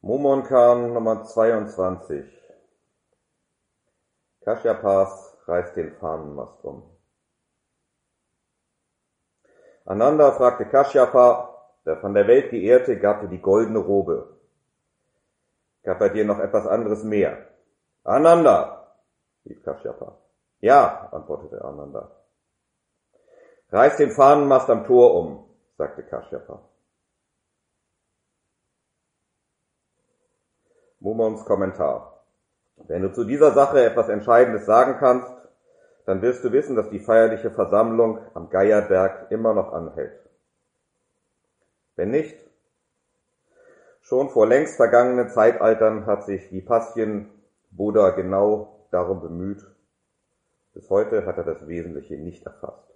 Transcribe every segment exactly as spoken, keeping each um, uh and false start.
Mumonkan Nummer zweiundzwanzig. Kashyapas reißt den Fahnenmast um. Ananda fragte Kashyapa, der von der Welt geehrte, gab dir die goldene Robe. Gab er dir noch etwas anderes mehr? Ananda, rief Kashyapa. Ja, antwortete Ananda. Reiß den Fahnenmast am Tor um, sagte Kashyapa. Mumons Kommentar. Wenn du zu dieser Sache etwas Entscheidendes sagen kannst, dann wirst du wissen, dass die feierliche Versammlung am Geierberg immer noch anhält. Wenn nicht, schon vor längst vergangenen Zeitaltern hat sich Vipassien Buddha genau darum bemüht. Bis heute hat er das Wesentliche nicht erfasst.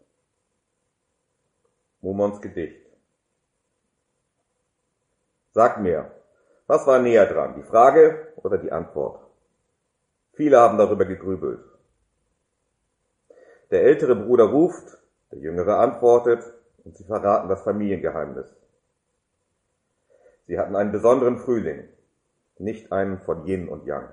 Mumons Gedicht. Sag mir, was war näher dran, die Frage oder die Antwort? Viele haben darüber gegrübelt. Der ältere Bruder ruft, der jüngere antwortet und sie verraten das Familiengeheimnis. Sie hatten einen besonderen Frühling, nicht einen von Yin und Yang.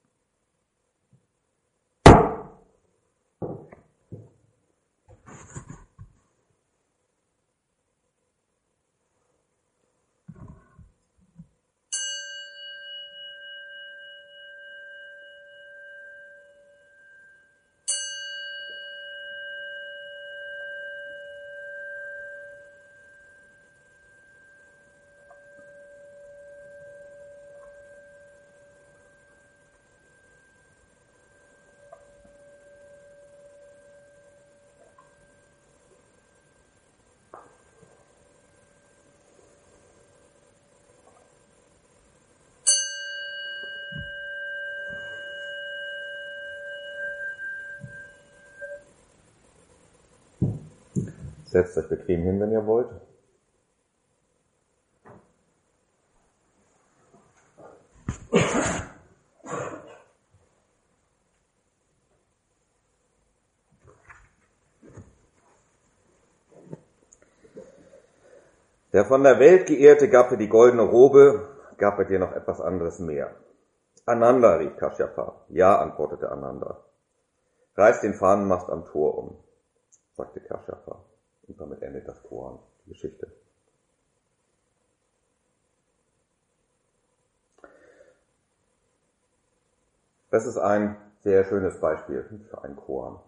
Setzt euch bequem hin, wenn ihr wollt. Der von der Welt geehrte gab dir die goldene Robe, gab er dir noch etwas anderes mehr. Ananda, rief Kashyapa. Ja, antwortete Ananda. Reiß den Fahnenmast am Tor um, sagte Kashyapa. Und damit endet das Koan, die Geschichte. Das ist ein sehr schönes Beispiel für ein Koan.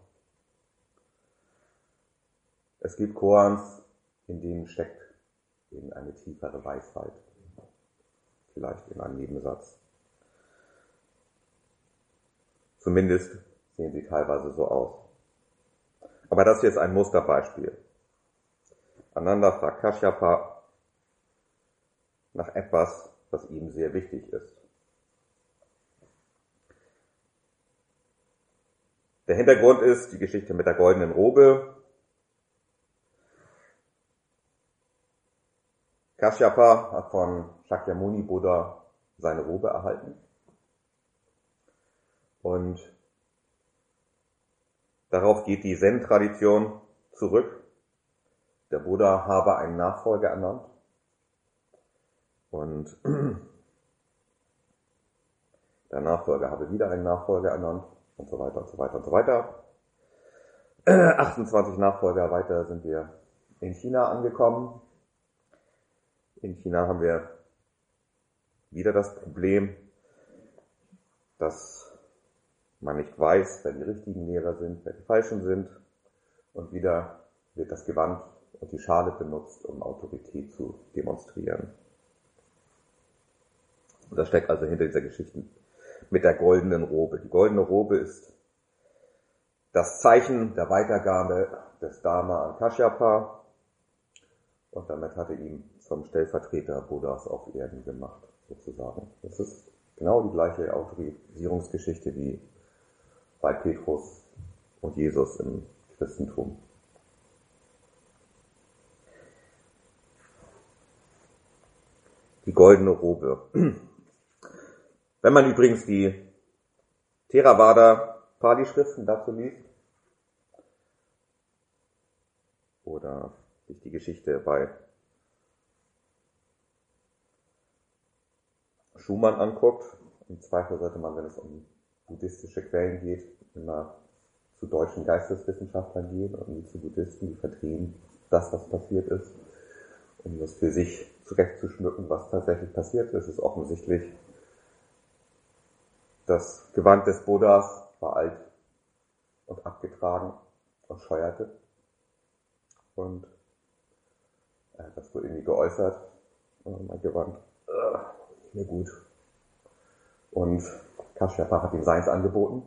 Es gibt Koans, in denen steckt eben eine tiefere Weisheit, vielleicht in einem Nebensatz. Zumindest sehen sie teilweise so aus. Aber das hier ist ein Musterbeispiel. Ananda fragt Kashyapa nach etwas, was ihm sehr wichtig ist. Der Hintergrund ist die Geschichte mit der goldenen Robe. Kashyapa hat von Shakyamuni Buddha seine Robe erhalten. Und darauf geht die Zen-Tradition zurück. Der Buddha habe einen Nachfolger ernannt. Und der Nachfolger habe wieder einen Nachfolger ernannt. Und so weiter und so weiter und so weiter. achtundzwanzig Nachfolger weiter sind wir in China angekommen. In China haben wir wieder das Problem, dass man nicht weiß, wer die richtigen Lehrer sind, wer die falschen sind. Und wieder wird das Gewand und die Schale benutzt, um Autorität zu demonstrieren. Und das steckt also hinter dieser Geschichte mit der goldenen Robe. Die goldene Robe ist das Zeichen der Weitergabe des Dharma an Kashyapa. Und damit hat er ihn zum Stellvertreter Buddhas auf Erden gemacht, sozusagen. Das ist genau die gleiche Autorisierungsgeschichte wie bei Petrus und Jesus im Christentum. Die goldene Robe. Wenn man übrigens die Theravada Pali-Schriften dazu liest oder sich die Geschichte bei Schumann anguckt, im Zweifel sollte man, wenn es um buddhistische Quellen geht, immer zu deutschen Geisteswissenschaftlern gehen und nicht zu Buddhisten, die verdrehen das, was passiert ist, um das für sich zurechtzuschmücken, was tatsächlich passiert ist. Es ist offensichtlich, das Gewand des Buddhas war alt und abgetragen und scheuerte. Und er hat das wohl irgendwie geäußert. Und mein Gewand, äh, nicht mehr gut. Und Kashyapa hat ihm seins angeboten.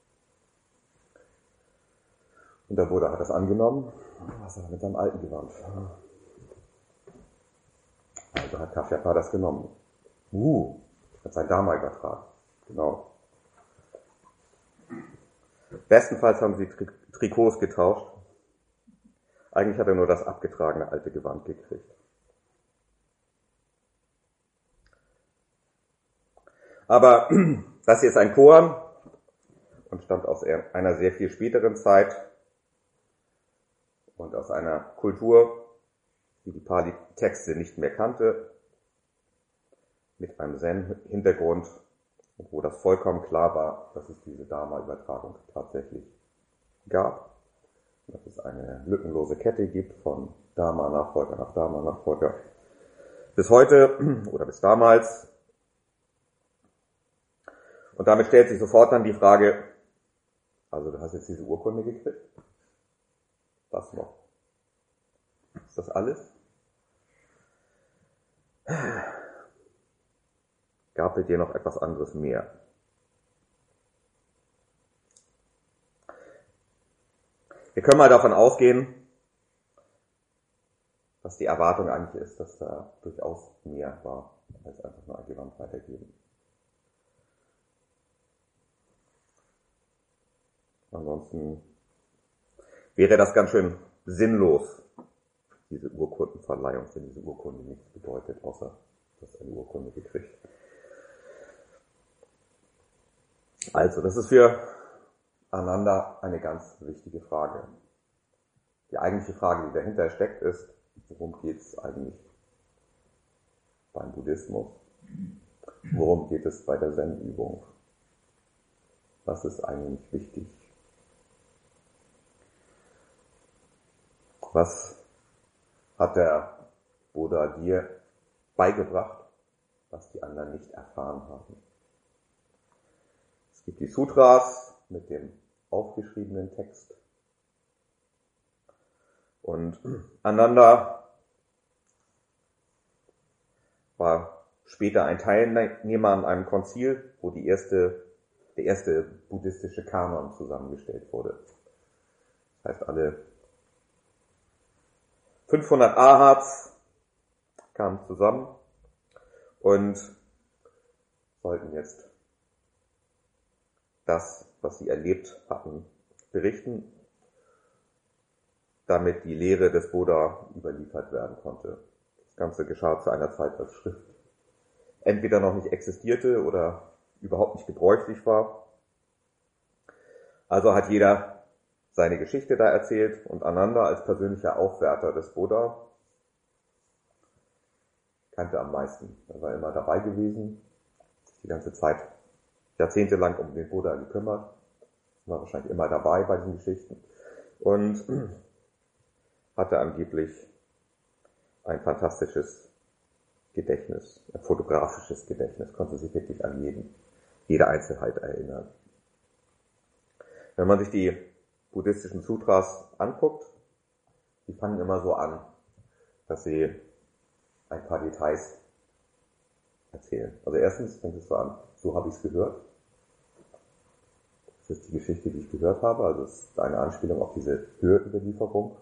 Und der Buddha hat das angenommen. Was er mit seinem alten Gewand? Also hat Kashyapa das genommen. Uh, hat sein Dharma übertragen. Genau. Bestenfalls haben sie Tri- Trikots getauscht. Eigentlich hat er nur das abgetragene alte Gewand gekriegt. Aber das hier ist ein Koan und stammt aus einer sehr viel späteren Zeit und aus einer Kultur, die die Pali-Texte nicht mehr kannte, mit einem Zen-Hintergrund, wo das vollkommen klar war, dass es diese Dharma-Übertragung tatsächlich gab. Dass es eine lückenlose Kette gibt von Dharma-Nachfolger nach Dharma-Nachfolger. Bis heute oder bis damals. Und damit stellt sich sofort dann die Frage, also du hast jetzt diese Urkunde gekriegt. Was noch? Ist das alles? Gab es dir noch etwas anderes mehr? Wir können mal davon ausgehen, dass die Erwartung eigentlich ist, dass da durchaus mehr war, als einfach nur ein Gewand weitergeben. Ansonsten wäre das ganz schön sinnlos, diese Urkundenverleihung, wenn diese Urkunde nichts bedeutet, außer dass eine Urkunde gekriegt. Also, das ist für Ananda eine ganz wichtige Frage. Die eigentliche Frage, die dahinter steckt, ist, worum geht es eigentlich beim Buddhismus? Worum geht es bei der Zen-Übung? Was ist eigentlich wichtig? Was hat der Buddha dir beigebracht, was die anderen nicht erfahren haben? Es gibt die Sutras mit dem aufgeschriebenen Text. Und Ananda war später ein Teilnehmer an einem Konzil, wo die erste, der erste buddhistische Kanon zusammengestellt wurde. Das heißt, alle fünfhundert Arhats kamen zusammen und sollten jetzt das, was sie erlebt hatten, berichten, damit die Lehre des Buddha überliefert werden konnte. Das Ganze geschah zu einer Zeit, als Schrift entweder noch nicht existierte oder überhaupt nicht gebräuchlich war. Also hat jeder seine Geschichte da erzählt und Ananda als persönlicher Aufwärter des Buddha kannte am meisten. Er war immer dabei gewesen, die ganze Zeit jahrzehntelang um den Buddha gekümmert, war wahrscheinlich immer dabei bei diesen Geschichten und hatte angeblich ein fantastisches Gedächtnis, ein fotografisches Gedächtnis, konnte sich wirklich an jeden, jede Einzelheit erinnern. Wenn man sich die buddhistischen Sutras anguckt, die fangen immer so an, dass sie ein paar Details erzählen. Also erstens fängt es so an, so habe ich es gehört. Das ist die Geschichte, die ich gehört habe, also es ist eine Anspielung auf diese Hörüberlieferung.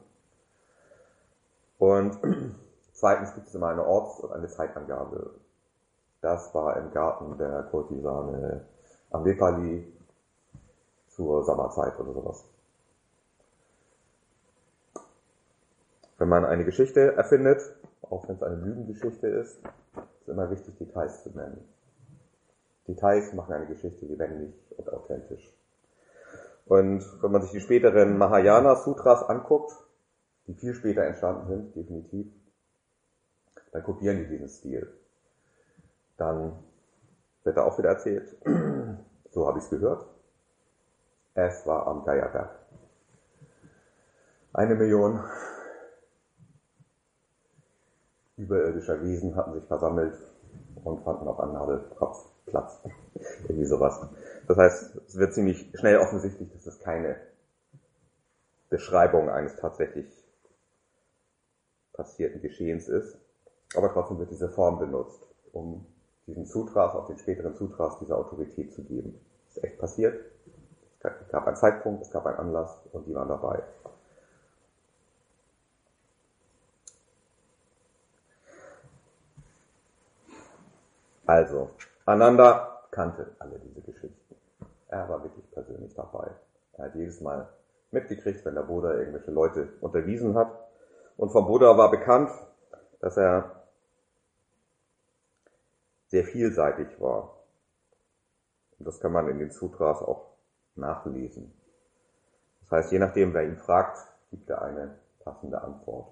Und zweitens gibt es immer eine Orts- und eine Zeitangabe. Das war im Garten der Kurtisane Amrepali zur Sommerzeit oder sowas. Wenn man eine Geschichte erfindet, auch wenn es eine Lügengeschichte ist, ist es immer wichtig, Details zu nennen. Details machen eine Geschichte lebendig und authentisch. Und wenn man sich die späteren Mahayana-Sutras anguckt, die viel später entstanden sind, definitiv, dann kopieren die diesen Stil. Dann wird da auch wieder erzählt, so habe ich es gehört, es war am Geierberg. Eine Million überirdischer Wesen hatten sich versammelt und fanden auf einem Nadelkopf Platz. Irgendwie sowas. Das heißt, es wird ziemlich schnell offensichtlich, dass es keine Beschreibung eines tatsächlich passierten Geschehens ist. Aber trotzdem wird diese Form benutzt, um diesen Sutras, auch den späteren Sutras, diese Autorität zu geben. Das ist echt passiert. Es gab einen Zeitpunkt, es gab einen Anlass und die waren dabei. Also, Ananda kannte alle diese Geschichten. Er war wirklich persönlich dabei. Er hat jedes Mal mitgekriegt, wenn der Buddha irgendwelche Leute unterwiesen hat. Und vom Buddha war bekannt, dass er sehr vielseitig war. Und das kann man in den Sutras auch nachlesen. Das heißt, je nachdem, wer ihn fragt, gibt er eine passende Antwort.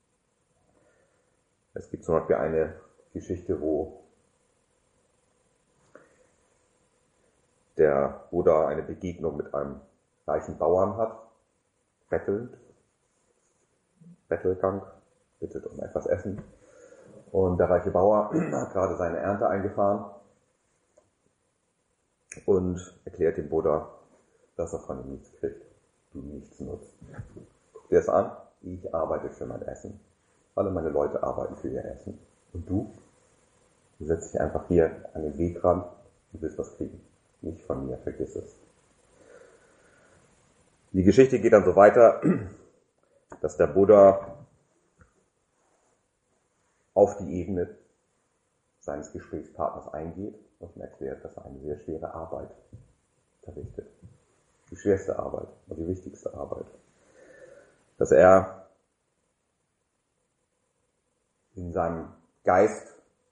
Es gibt zum Beispiel eine Geschichte, wo der Buddha eine Begegnung mit einem reichen Bauern hat, bettelnd, Bettelgang, bittet um etwas Essen. Und der reiche Bauer hat gerade seine Ernte eingefahren und erklärt dem Buddha, dass er von ihm nichts kriegt, du nichts nutzt. Guck dir das an, ich arbeite für mein Essen. Alle meine Leute arbeiten für ihr Essen. Und du? Du setzt dich einfach hier an den Wegrand und willst was kriegen. Nicht von mir, vergiss es. Die Geschichte geht dann so weiter, dass der Buddha auf die Ebene seines Gesprächspartners eingeht und ihm erklärt, dass er eine sehr schwere Arbeit verrichtet. Die schwerste Arbeit und die wichtigste Arbeit. Dass er in seinem Geist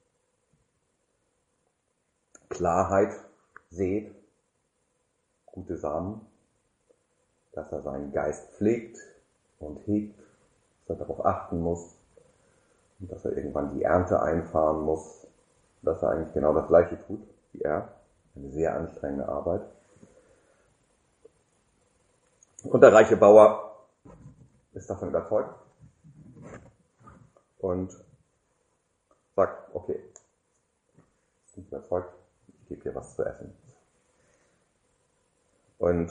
Klarheit sät, gute Samen, dass er seinen Geist pflegt und hegt, dass er darauf achten muss, und dass er irgendwann die Ernte einfahren muss, dass er eigentlich genau das Gleiche tut wie er, eine sehr anstrengende Arbeit. Und der reiche Bauer ist davon überzeugt und sagt, okay, ich bin überzeugt, ich gebe dir was zu essen. Und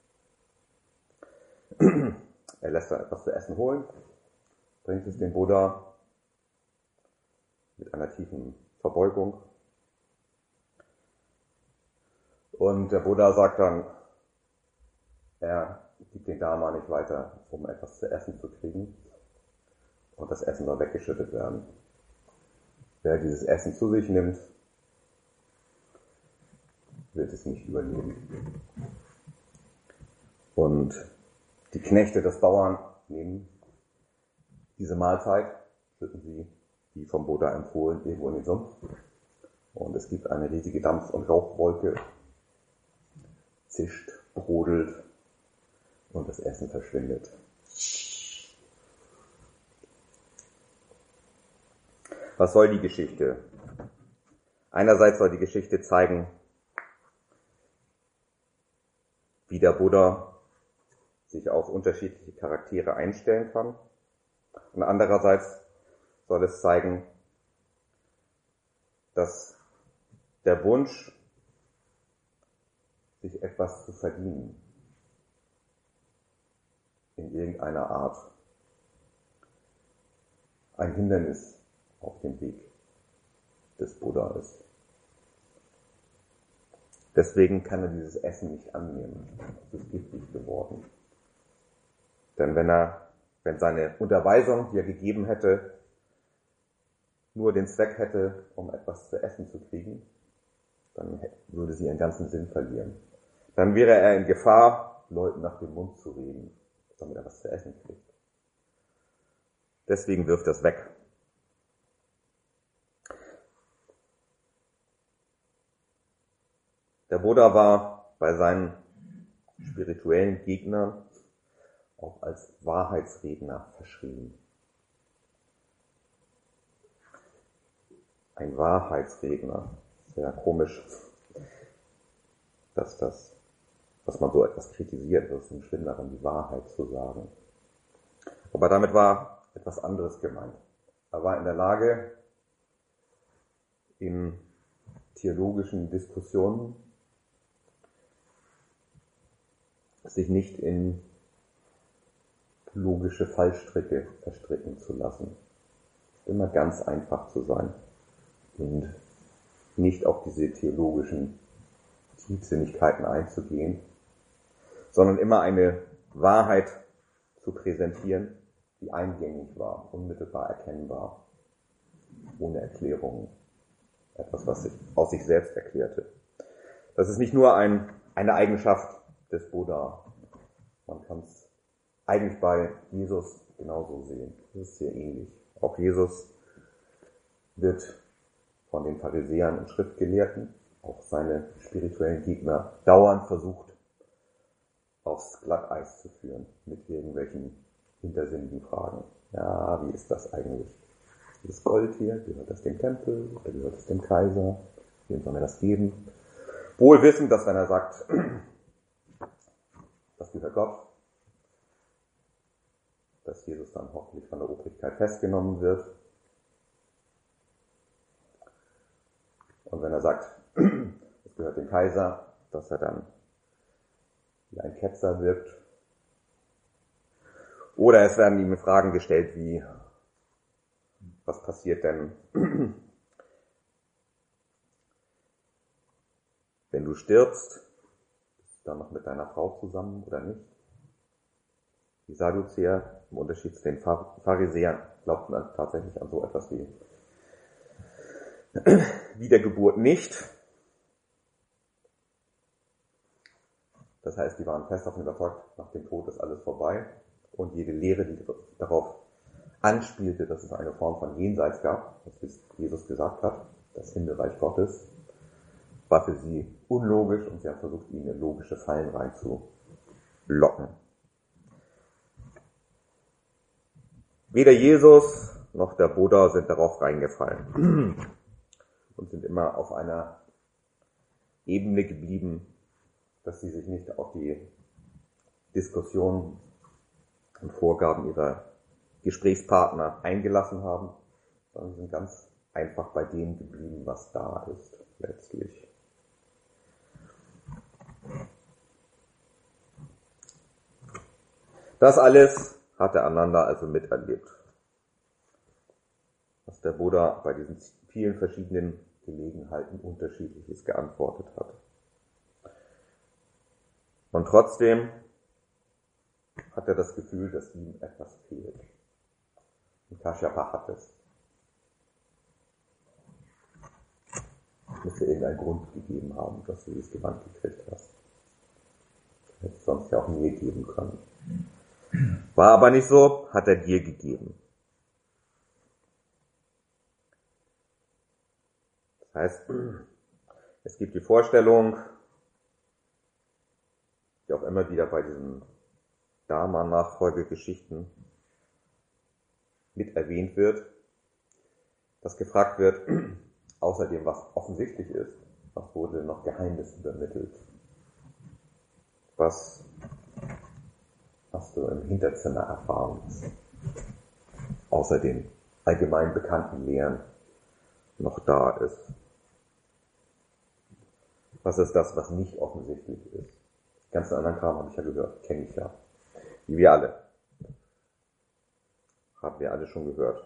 er lässt dann etwas zu essen holen, bringt es dem Buddha mit einer tiefen Verbeugung. Und der Buddha sagt dann, er gibt den Dharma nicht weiter, um etwas zu essen zu kriegen. Und das Essen soll weggeschüttet werden. Wer dieses Essen zu sich nimmt, wird es nicht überleben. Und die Knechte des Bauern nehmen diese Mahlzeit, schütten sie, wie vom Buddha empfohlen, irgendwo in den Sumpf. Und es gibt eine riesige Dampf- und Rauchwolke, zischt, brodelt und das Essen verschwindet. Was soll die Geschichte? Einerseits soll die Geschichte zeigen, wie der Buddha sich auf unterschiedliche Charaktere einstellen kann. Und andererseits soll es zeigen, dass der Wunsch, sich etwas zu verdienen, in irgendeiner Art, ein Hindernis auf dem Weg des Buddha ist. Deswegen kann er dieses Essen nicht annehmen. Es ist giftig geworden. Denn wenn er, wenn seine Unterweisung, die er gegeben hätte, nur den Zweck hätte, um etwas zu essen zu kriegen, dann würde sie ihren ganzen Sinn verlieren. Dann wäre er in Gefahr, Leuten nach dem Mund zu reden, damit er was zu essen kriegt. Deswegen wirft er es weg. Der Buddha war bei seinen spirituellen Gegnern auch als Wahrheitsredner verschrien. Ein Wahrheitsredner. Das sehr komisch, dass das, dass man so etwas kritisiert, das ist ein Schlimm daran, die Wahrheit zu sagen. Aber damit war etwas anderes gemeint. Er war in der Lage, in theologischen Diskussionen sich nicht in logische Fallstricke verstricken zu lassen. Immer ganz einfach zu sein und nicht auf diese theologischen Tiefsinnigkeiten einzugehen, sondern immer eine Wahrheit zu präsentieren, die eingängig war, unmittelbar erkennbar, ohne Erklärungen. Etwas, was sich aus sich selbst erklärte. Das ist nicht nur ein, eine Eigenschaft des Buddha. Man kann es eigentlich bei Jesus genauso sehen. Das ist sehr ähnlich. Auch Jesus wird von den Pharisäern und Schriftgelehrten, auch seine spirituellen Gegner, dauernd versucht, aufs Glatteis zu führen mit irgendwelchen hintersinnigen Fragen. Ja, wie ist das eigentlich? Das Gold hier, gehört das dem Tempel oder gehört es dem Kaiser? Wem soll er das geben? Wohl wissend, dass wenn er sagt, das gehört Gott, dass Jesus dann hoffentlich von der Obrigkeit festgenommen wird. Und wenn er sagt, es gehört dem Kaiser, dass er dann wie ein Ketzer wirkt. Oder es werden ihm Fragen gestellt wie, was passiert denn, wenn du stirbst? Bist du dann noch mit deiner Frau zusammen oder nicht? Die Sadduzäer, im Unterschied zu den Pharisäern, glaubten dann tatsächlich an so etwas wie Wiedergeburt nicht. Das heißt, die waren fest davon überzeugt, nach dem Tod ist alles vorbei. Und jede Lehre, die darauf anspielte, dass es eine Form von Jenseits gab, was Jesus gesagt hat, das Himmelreich Gottes, war für sie unlogisch und sie haben versucht, ihnen in logische Fallen reinzulocken. Weder Jesus noch der Buddha sind darauf reingefallen und sind immer auf einer Ebene geblieben, dass sie sich nicht auf die Diskussionen und Vorgaben ihrer Gesprächspartner eingelassen haben, sondern sind ganz einfach bei dem geblieben, was da ist, letztlich. Das alles hat der Ananda also miterlebt, was der Buddha bei diesen vielen verschiedenen Gelegenheiten Unterschiedliches geantwortet hat. Und trotzdem hat er das Gefühl, dass ihm etwas fehlt. Und Kashyapa hat es. Es müsste irgendeinen Grund gegeben haben, dass du dieses Gewand gekriegt hast. Hätte es sonst ja auch mir geben können. War aber nicht so, hat er dir gegeben. Das heißt, es gibt die Vorstellung, die auch immer wieder bei diesen Dharma-Nachfolgegeschichten mit erwähnt wird, dass gefragt wird, außerdem was offensichtlich ist, was wurde noch Geheimnis übermittelt? Was hast du im Hinterzimmer erfahren, außer den allgemein bekannten Lehren noch da ist? Was ist das, was nicht offensichtlich ist? Ganz anderen Kram habe ich ja gehört, kenne ich ja. Wie wir alle. Haben wir alle schon gehört.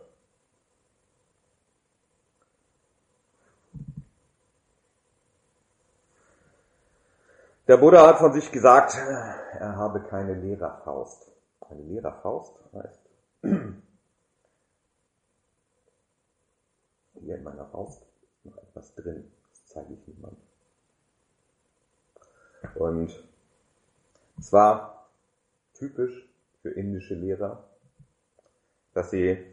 Der Buddha hat von sich gesagt, er habe keine Lehrerfaust. Eine Lehrerfaust heißt, hier in meiner Faust ist noch etwas drin, das zeige ich niemandem. Und es war typisch für indische Lehrer, dass sie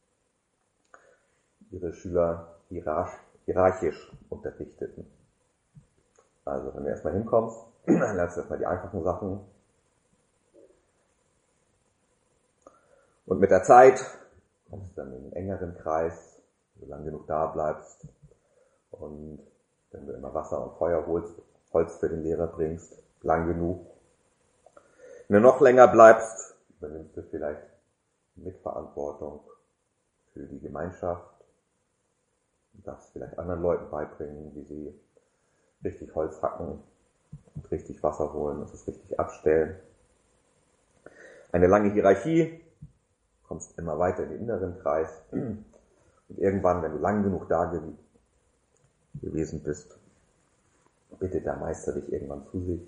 ihre Schüler hierarchisch unterrichteten. Also wenn du erstmal hinkommst, dann lernst du erstmal die einfachen Sachen. Und mit der Zeit kommst du dann in einen engeren Kreis, so lange genug da bleibst. Und dann Wasser und Feuer holst, Holz für den Lehrer bringst, lang genug. Wenn du noch länger bleibst, übernimmst du vielleicht Mitverantwortung für die Gemeinschaft. Du darfst vielleicht anderen Leuten beibringen, wie sie richtig Holz hacken, und richtig Wasser holen und es richtig abstellen. Eine lange Hierarchie, kommst immer weiter in den inneren Kreis und irgendwann, wenn du lang genug da ge- gewesen bist, bittet der Meister dich irgendwann zu sich.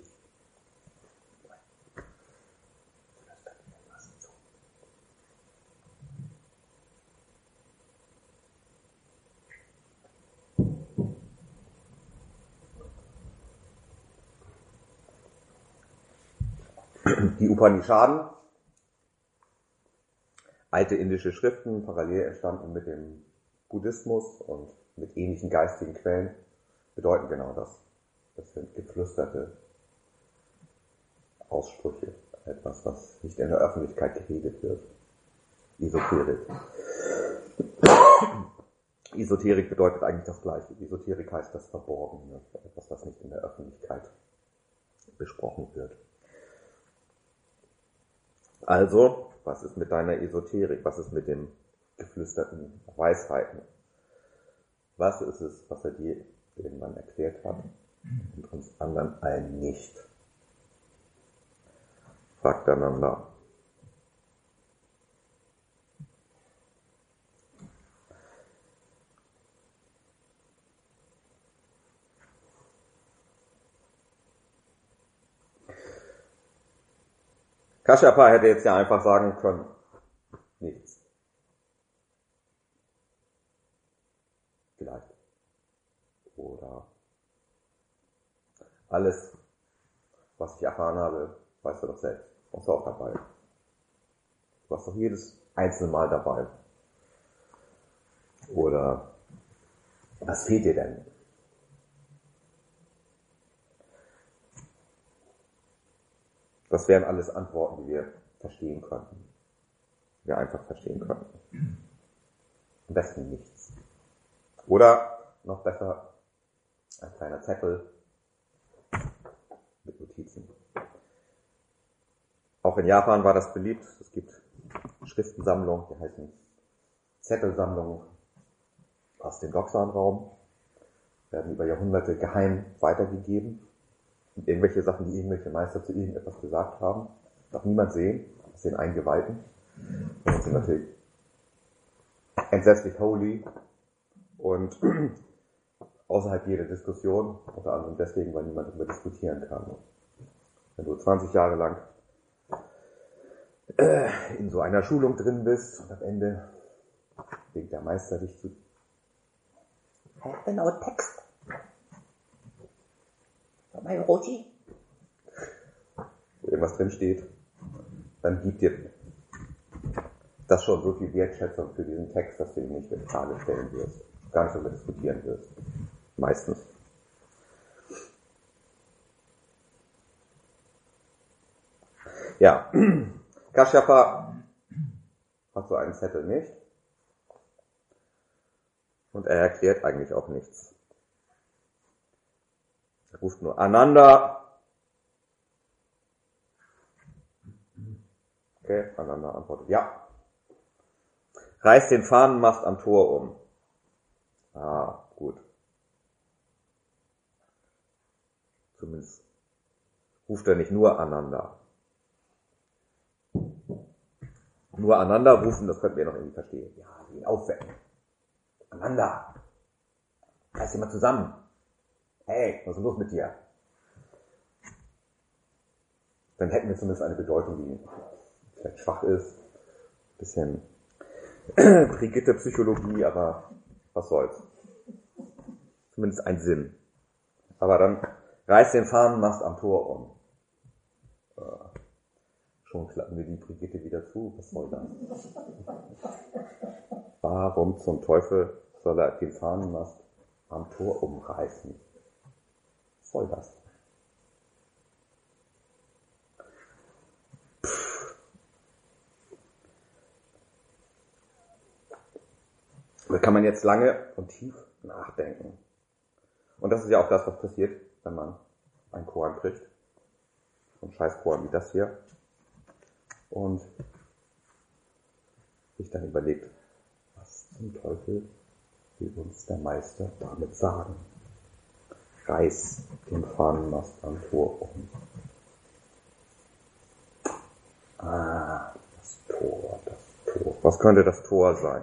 Die Upanishaden, alte indische Schriften, parallel entstanden mit dem Buddhismus und mit ähnlichen geistigen Quellen, bedeuten genau das. Das sind geflüsterte Aussprüche, etwas, was nicht in der Öffentlichkeit geredet wird. Esoterik. Esoterik bedeutet eigentlich das Gleiche. Esoterik heißt das Verborgene, etwas, was nicht in der Öffentlichkeit besprochen wird. Also, was ist mit deiner Esoterik? Was ist mit den geflüsterten Weisheiten? Was ist es, was er dir irgendwann erklärt hat und uns anderen allen nicht? Fragt einander. Kashyapa hätte jetzt ja einfach sagen können, nichts. Vielleicht. Oder alles, was ich erfahren habe, weißt du doch selbst. Warst du auch dabei. Du warst doch jedes einzelne Mal dabei. Oder was fehlt dir denn? Das wären alles Antworten, die wir verstehen könnten. Die wir einfach verstehen könnten. Am besten nichts. Oder noch besser, ein kleiner Zettel mit Notizen. Auch in Japan war das beliebt. Es gibt Schriftensammlungen, die heißen Zettelsammlungen aus dem Doksan-Raum. Werden über Jahrhunderte geheim weitergegeben. Und irgendwelche Sachen, die irgendwelche Meister zu irgendetwas gesagt haben, darf niemand sehen, aus den Eingeweihten. Und sind natürlich entsetzlich holy und außerhalb jeder Diskussion, unter anderem deswegen, weil niemand darüber diskutieren kann. Wenn du zwanzig Jahre lang äh, in so einer Schulung drin bist und am Ende winkt der Meister dich zu. I have no text. Mein Roti. Wo irgendwas drin steht, dann gibt dir das schon so viel Wertschätzung für diesen Text, dass du ihn nicht in Frage stellen wirst, gar nicht darüber diskutieren wirst. Meistens. Ja, Kashyapa hat so einen Zettel nicht und er erklärt eigentlich auch nichts. Er ruft nur Ananda. Okay, Ananda antwortet ja. Reiß den Fahnenmast am Tor um. Ah, gut. Zumindest ruft er nicht nur Ananda. Nur Ananda rufen, das könnten wir noch irgendwie verstehen. Ja, ihn aufwecken. Ananda, reiß dich mal zusammen. Hey, was ist los mit dir? Dann hätten wir zumindest eine Bedeutung, die vielleicht schwach ist. Bisschen Brigitte-Psychologie, aber was soll's. Zumindest ein Sinn. Aber dann reiß den Fahnenmast am Tor um. Äh, schon klappen wir die Brigitte wieder zu. Was soll das? Warum zum Teufel soll er den Fahnenmast am Tor umreißen? Was soll das? Da kann man jetzt lange und tief nachdenken. Und das ist ja auch das, was passiert, wenn man einen Koran kriegt. So ein Scheiß-Koran wie das hier. Und sich dann überlegt, was zum Teufel will uns der Meister damit sagen? Reiß den Fahnenmast am Tor um. Ah, das Tor, das Tor. Was könnte das Tor sein?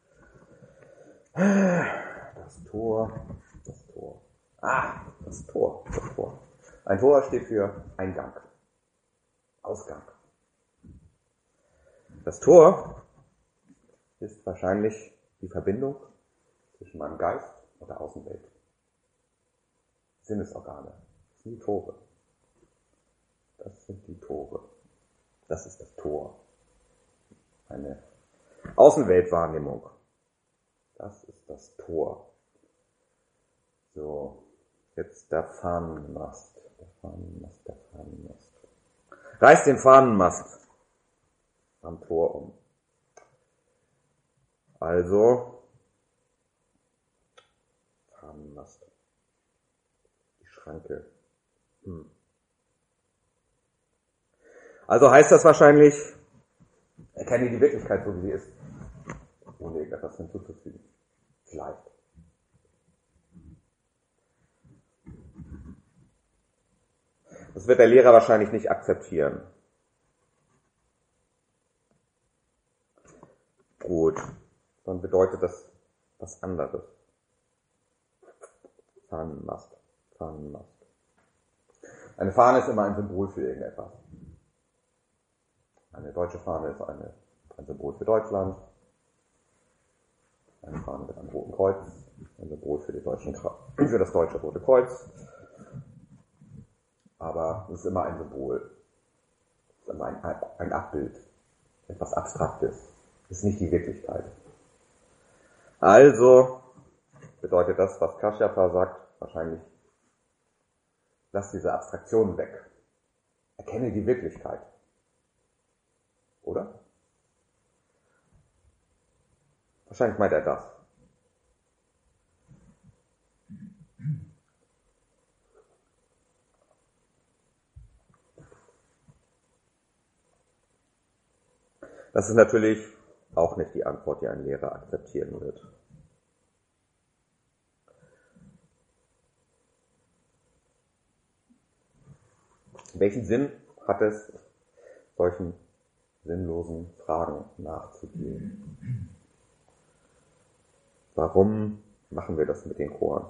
Das Tor, das Tor. Ah, das Tor, das Tor. Ein Tor steht für Eingang, Ausgang. Das Tor ist wahrscheinlich die Verbindung zwischen meinem Geist und der Außenwelt. Sinnesorgane, das sind die Tore. Das sind die Tore. Das ist das Tor. Eine Außenweltwahrnehmung. Das ist das Tor. So, jetzt der Fahnenmast. Der Fahnenmast, der Fahnenmast. Reiß den Fahnenmast am Tor um. Also, Fahnenmast. Die Schranke. Hm. Also heißt das wahrscheinlich, erkenne die Wirklichkeit so, wie sie ist, ohne irgendetwas hinzuzufügen. Vielleicht. Das wird der Lehrer wahrscheinlich nicht akzeptieren. Gut, dann bedeutet das was anderes. Fahnenmast, Fahnenmast. Eine Fahne ist immer ein Symbol für irgendetwas. Eine deutsche Fahne ist eine, ein Symbol für Deutschland. Eine Fahne mit einem roten Kreuz, ein Symbol für, die deutschen, für das deutsche Rote Kreuz. Aber es ist immer ein Symbol. Es ist immer ein, ein Abbild. Etwas Abstraktes. Es ist nicht die Wirklichkeit. Also bedeutet das, was Kashyapa sagt, wahrscheinlich, lass diese Abstraktionen weg. Erkenne die Wirklichkeit. Oder? Wahrscheinlich meint er das. Das ist natürlich auch nicht die Antwort, die ein Lehrer akzeptieren wird. Welchen Sinn hat es, solchen sinnlosen Fragen nachzugehen? Warum machen wir das mit den Koran?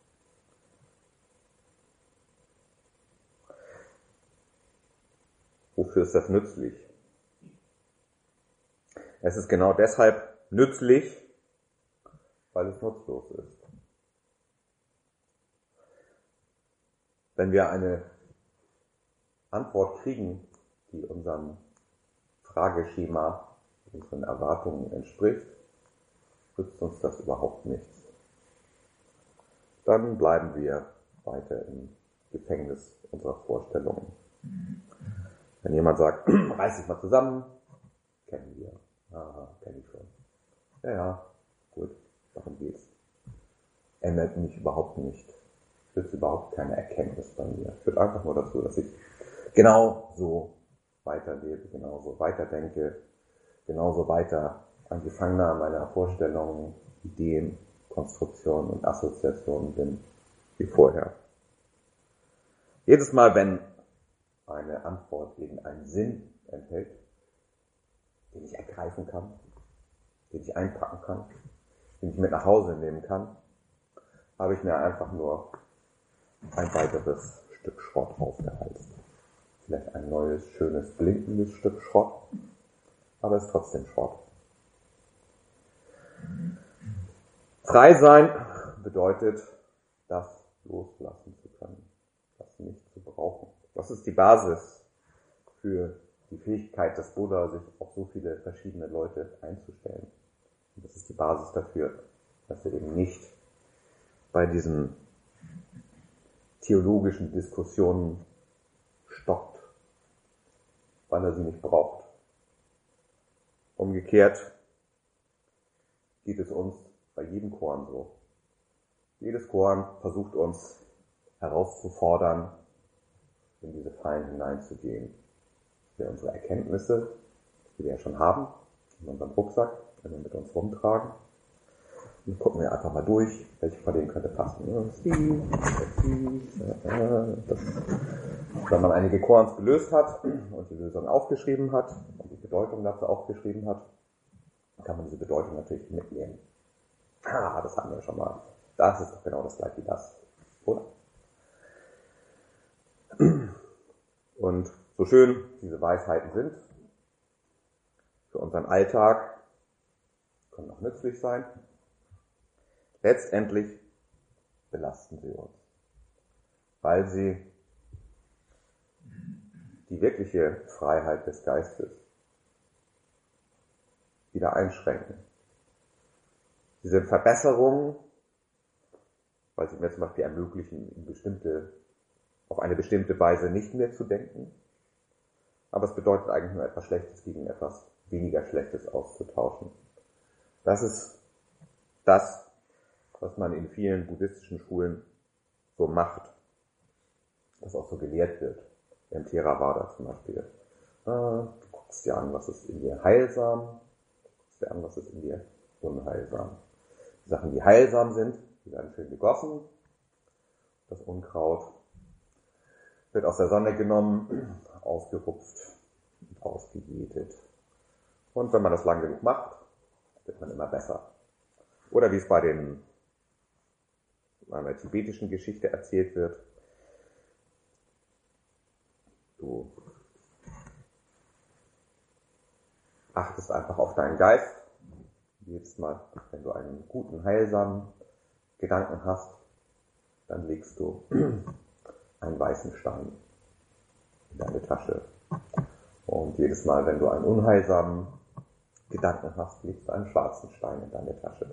Wofür ist das nützlich? Es ist genau deshalb nützlich, weil es nutzlos ist. Wenn wir eine Antwort kriegen, die unserem Frageschema, unseren Erwartungen entspricht, nützt uns das überhaupt nichts. Dann bleiben wir weiter im Gefängnis unserer Vorstellungen. Wenn jemand sagt, reiß dich mal zusammen, kennen wir. Aha, kenne ich schon. Ja, ja, gut, darum geht's. Ändert mich überhaupt nicht. Führt überhaupt keine Erkenntnis bei mir. Führt einfach nur dazu, dass ich genau so weiterlebe, genauso weiterdenke, genauso weiter ein Gefangener meiner Vorstellungen, Ideen, Konstruktionen und Assoziationen bin wie vorher. Jedes Mal, wenn eine Antwort irgendeinen Sinn enthält, den ich ergreifen kann, den ich einpacken kann, den ich mit nach Hause nehmen kann, habe ich mir einfach nur ein weiteres Stück Schrott aufgehalst. Vielleicht ein neues, schönes, blinkendes Stück Schrott, aber es ist trotzdem Schrott. Frei sein bedeutet, das loslassen zu können, das nicht zu brauchen. Das ist die Basis für die Fähigkeit des Buddha, sich auf so viele verschiedene Leute einzustellen. Und das ist die Basis dafür, dass er eben nicht bei diesen theologischen Diskussionen stockt, weil er sie nicht braucht. Umgekehrt geht es uns bei jedem Koran so. Jedes Koan versucht uns herauszufordern, in diese Fallen hineinzugehen. Wir unsere Erkenntnisse, die wir ja schon haben, in unserem Rucksack, wenn wir mit uns rumtragen. Und gucken wir einfach mal durch, welche von denen könnte passen. Das, wenn man einige Koans gelöst hat und die Lösung aufgeschrieben hat und die Bedeutung dazu aufgeschrieben hat, kann man diese Bedeutung natürlich mitnehmen. Ah, das hatten wir schon mal. Das ist doch genau das gleiche wie das, oder? Und so schön diese Weisheiten sind, für unseren Alltag, können auch nützlich sein, letztendlich belasten sie uns, weil sie die wirkliche Freiheit des Geistes wieder einschränken. Sie sind Verbesserungen, weil sie mir zum Beispiel ermöglichen, in bestimmte, auf eine bestimmte Weise nicht mehr zu denken. Aber es bedeutet eigentlich nur etwas Schlechtes gegen etwas weniger Schlechtes auszutauschen. Das ist das, was man in vielen buddhistischen Schulen so macht, was auch so gelehrt wird. Im Theravada zum Beispiel. Du guckst dir an, was ist in dir heilsam, du guckst dir an, was ist in dir unheilsam. Die Sachen, die heilsam sind, die werden schön gegossen. Das Unkraut wird aus der Sonne genommen, ausgerupft und ausgejätet. Und wenn man das lang genug macht, wird man immer besser. Oder wie es bei den, bei einer tibetischen Geschichte erzählt wird, du achtest einfach auf deinen Geist. Jedes Mal, wenn du einen guten, heilsamen Gedanken hast, dann legst du einen weißen Stein in deine Tasche. Und jedes Mal, wenn du einen unheilsamen Gedanken hast, legst du einen schwarzen Stein in deine Tasche.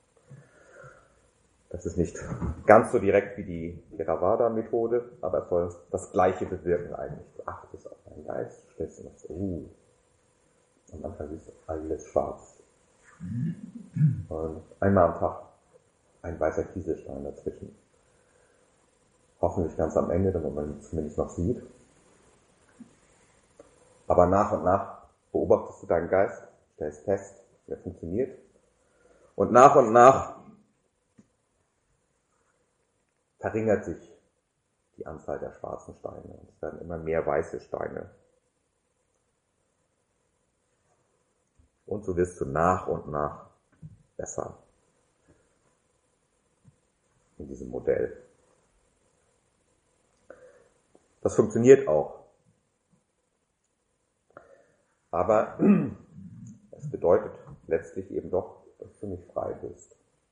Das ist nicht ganz so direkt wie die Theravada-Methode, aber es soll das Gleiche bewirken eigentlich. Du achtest auf deinen Geist, stellst dir das, uh, und am Anfang ist alles schwarz. Und einmal am Tag ein weißer Kieselstein dazwischen. Hoffentlich ganz am Ende, damit man ihn zumindest noch sieht. Aber nach und nach beobachtest du deinen Geist, stellst fest, wie er funktioniert. Und nach und nach verringert sich die Anzahl der schwarzen Steine. Und es werden immer mehr weiße Steine. Und so wirst du nach und nach besser in diesem Modell. Das funktioniert auch. Aber es bedeutet letztlich eben doch, dass du nicht frei bist.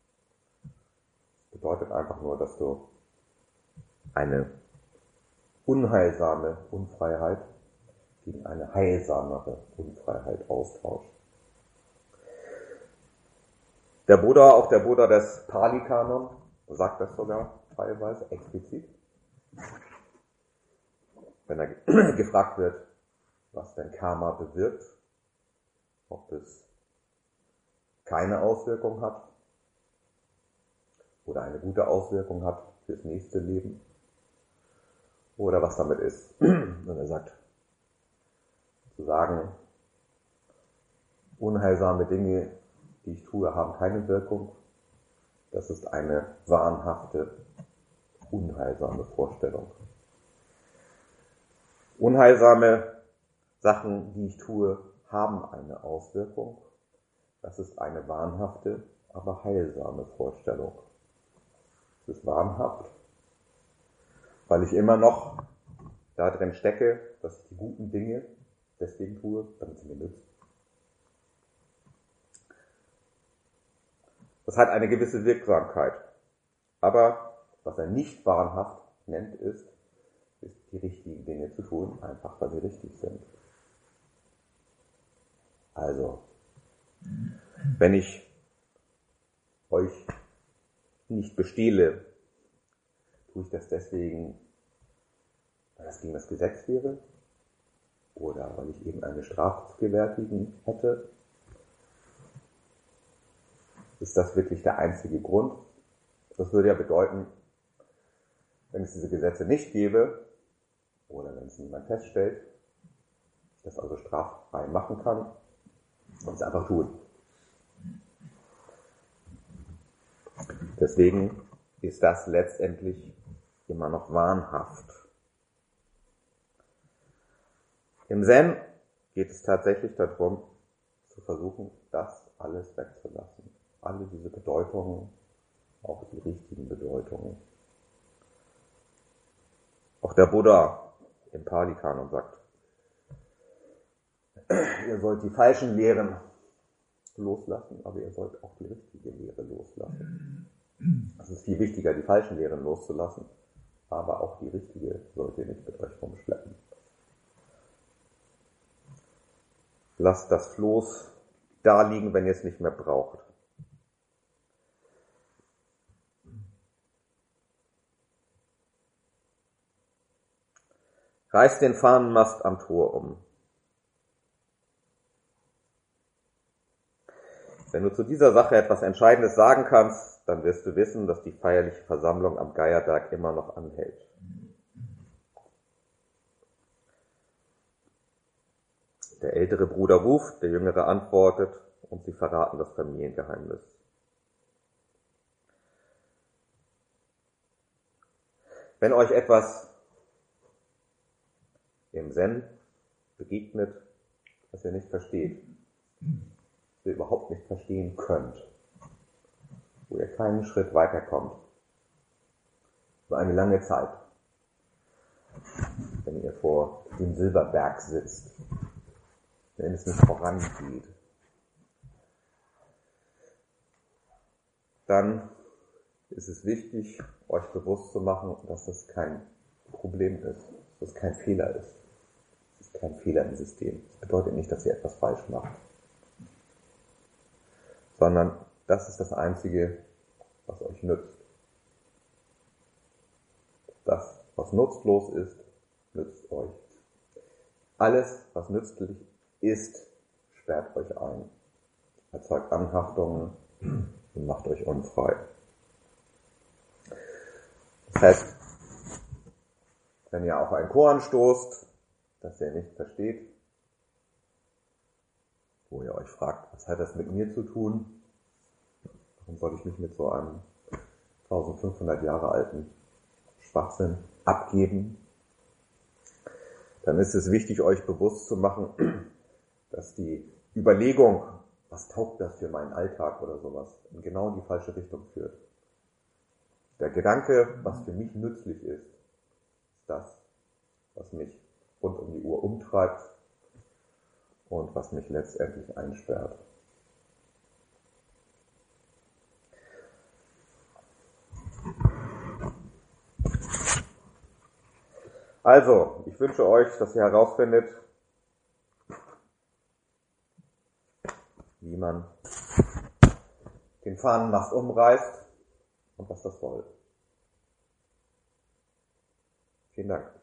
Es bedeutet einfach nur, dass du eine unheilsame Unfreiheit gegen eine heilsamere Unfreiheit austauscht. Der Buddha, auch der Buddha des Pali-Kanon, sagt das sogar teilweise explizit. Wenn er gefragt wird, was denn Karma bewirkt, ob es keine Auswirkung hat oder eine gute Auswirkung hat fürs nächste Leben oder was damit ist. Und er sagt, zu sagen, unheilsame Dinge, die ich tue, haben keine Wirkung, das ist eine wahnhafte, unheilsame Vorstellung. Unheilsame Sachen, die ich tue, haben eine Auswirkung. Das ist eine wahnhafte, aber heilsame Vorstellung. Es ist wahnhaft, weil ich immer noch da drin stecke, dass ich die guten Dinge deswegen tue, damit sie mir nützen. Das hat eine gewisse Wirksamkeit. Aber was er nicht wahnhaft nennt, ist, ist die richtigen Dinge zu tun, einfach weil sie richtig sind. Also, wenn ich euch nicht bestehle, tue ich das deswegen, weil das gegen das Gesetz wäre oder weil ich eben eine Strafe zu gewärtigen hätte. Ist das wirklich der einzige Grund? Das würde ja bedeuten, wenn es diese Gesetze nicht gäbe, oder wenn es niemand feststellt, das also straffrei machen kann, und es einfach tun. Deswegen ist das letztendlich immer noch wahnhaft. Im Zen geht es tatsächlich darum, zu versuchen, das alles wegzulassen. Alle diese Bedeutungen, auch die richtigen Bedeutungen. Auch der Buddha im Pali-Kanon sagt, ihr sollt die falschen Lehren loslassen, aber ihr sollt auch die richtige Lehre loslassen. Es ist viel wichtiger, die falschen Lehren loszulassen, aber auch die richtige sollt ihr nicht mit euch rumschleppen. Lasst das Floß da liegen, wenn ihr es nicht mehr braucht. Reiß den Fahnenmast am Tor um. Wenn du zu dieser Sache etwas Entscheidendes sagen kannst, dann wirst du wissen, dass die feierliche Versammlung am Geierberg immer noch anhält. Der ältere Bruder ruft, der jüngere antwortet und sie verraten das Familiengeheimnis. Wenn euch etwas im Zen begegnet, das ihr nicht versteht, das ihr überhaupt nicht verstehen könnt, wo ihr keinen Schritt weiterkommt, über eine lange Zeit, wenn ihr vor dem Silberberg sitzt, wenn es nicht vorangeht, dann ist es wichtig, euch bewusst zu machen, dass das kein Problem ist, dass es kein Fehler ist. Es ist kein Fehler im System. Das bedeutet nicht, dass ihr etwas falsch macht, sondern das ist das Einzige, was euch nützt. Das, was nutzlos ist, nützt euch. Alles, was nützlich ist, sperrt euch ein, erzeugt Anhaftungen und macht euch unfrei. Das heißt, wenn ihr auf ein Korn stoßt, das ihr nicht versteht, wo ihr euch fragt, was hat das mit mir zu tun? Warum soll ich mich mit so einem eintausendfünfhundert Jahre alten Schwachsinn abgeben? Dann ist es wichtig, euch bewusst zu machen, dass die Überlegung, was taugt das für meinen Alltag oder sowas, in genau die falsche Richtung führt. Der Gedanke, was für mich nützlich ist, ist das, was mich rund um die Uhr umtreibt und was mich letztendlich einsperrt. Also, ich wünsche euch, dass ihr herausfindet, wie man den Fahnenmast umreißt und was das soll. Vielen Dank.